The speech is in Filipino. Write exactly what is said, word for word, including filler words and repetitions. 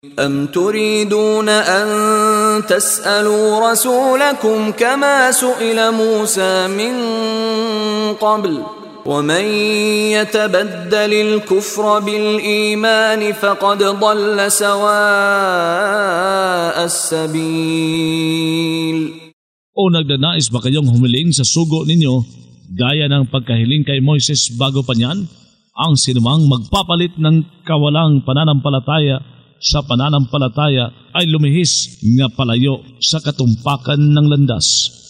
أم تريدون أن تسألوا رسولكم كما سئل موسى من قبل ومن يتبدل الكفر بالإيمان فقد ضل سواء السبيل. O nagdanais ba kayong humiling sa sugo ninyo gaya ng pagkahiling kay Moises bago pa niyan? Ang sinumang magpapalit ng kawalang pananampalataya sa pananampalataya ay lumihis nga palayo sa katumpakan ng landas.